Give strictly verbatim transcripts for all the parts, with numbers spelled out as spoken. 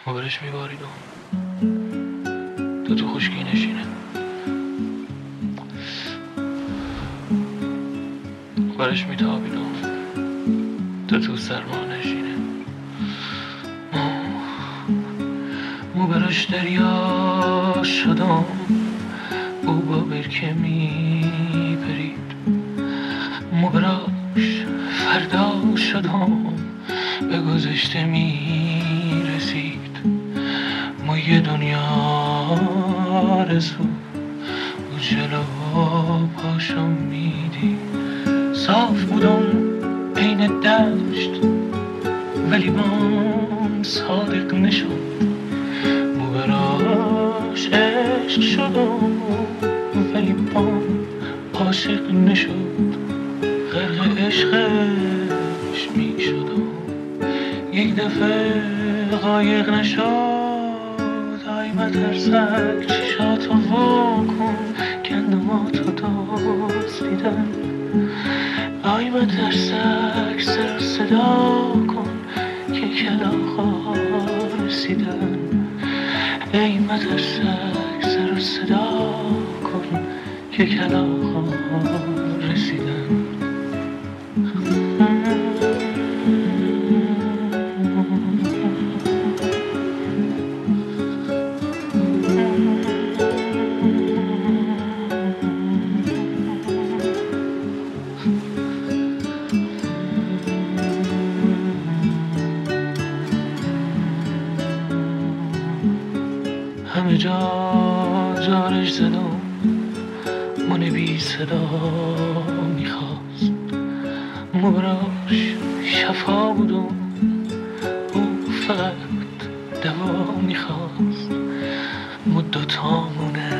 ما برش میبارید تو تو خشکی نشینه، برش میتابید تو تو سرما نشینه. مو برش دریا شدم، او با برکه میپرید. مو براش فردا شدم، به گذشته میرسید. ما یه دنیا رسو و جلو پاشم میدید. صاف بودم عین دشت ولی بام صادق نشد. مو براش عشق شدم ولی بام عاشق نشد. غرق عشقش می شدم، یک دفعه قایق نشد. آی مترسک چشاتو واکن، گندماتو دزدیدن. آی مترسک سر صدا کن که کلاغا رسیدن. ای مترسک سر صدا کن که کلاغا رسیدن. همه جا جارش زدم، من بی صدا میخواست. مو براش شفا بودم، او فقط دوا میخواست. مو دوتامونه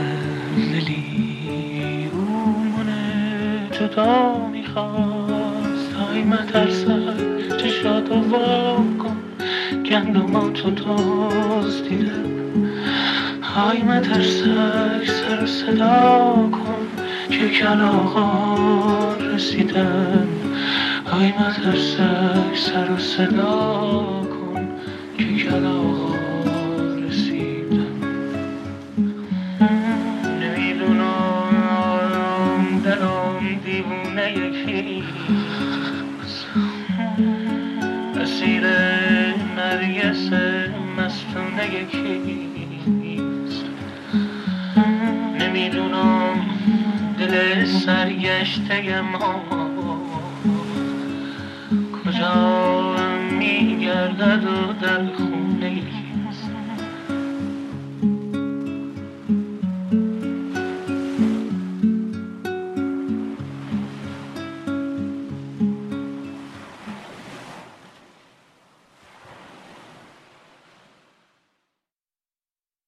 لیلی، او منه جدا میخواست. ای مترسک چشاتو واکن، گندماتو دزدیدن. های مترسک سر صدا کن که کلاغا رسیدن. های مترسک سر صدا کن که کلاغا رسیدن. نمیدونم دلم دیوونه یکیست، اسیر نرگس مستونه یکیست. نمیدونم دل سرگشته ما کجا میگردد و در خونه